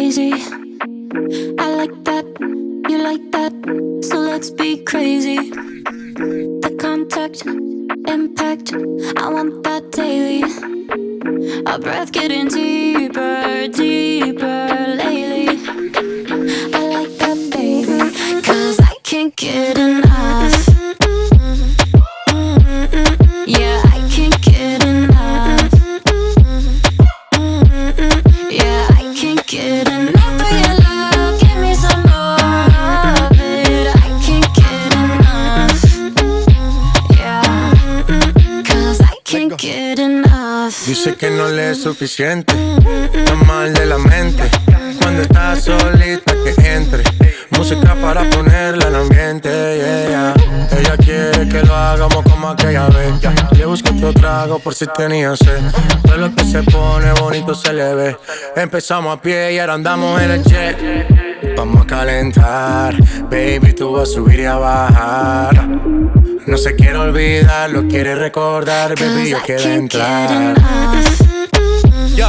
crazy. I like that, you like that, so let's be crazy. The contact, impact, I want that daily. Our breath getting deeper, deeper lately. I like that, baby, 'cause I can't get enough. Yeah, I can't get enough. Yeah, I can't get enough of your love. Give me some more of it. I can't get enough. Yeah, 'cause I can't get enough. Dice que no le es suficiente, está mal de la mente. Cuando estás solita que entre música para ponerla en ambiente, yeah. Ella quiere que lo hagamos como aquella vez. Le busco otro trago por si tenía sed. Todo lo que se pone bonito se le ve. Empezamos a pie y ahora andamos en el jet. Vamos a calentar, baby, tú vas a subir y a bajar. No se quiere olvidar, lo quiere recordar, baby, yo quiero entrar. Yeah,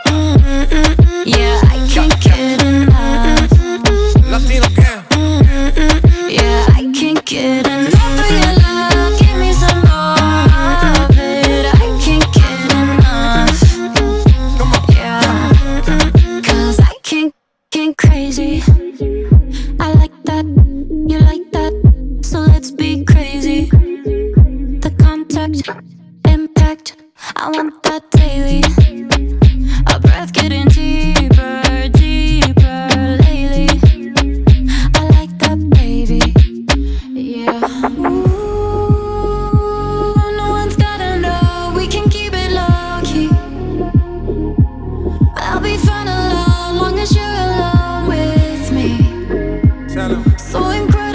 I can't get enough. Latino gang. Yeah, I can't get enough of your love. Give me some more of it. I can't get enough. Yeah, 'cause I can't get crazy. I like that, you like that, so let's be crazy. The contact, impact, I want that daily. Our breath getting deeper, deeper lately. I like that, baby. Yeah. Ooh, no one's gotta know. We can keep it low key. I'll be fine alone, long as you're alone with me. So incredible.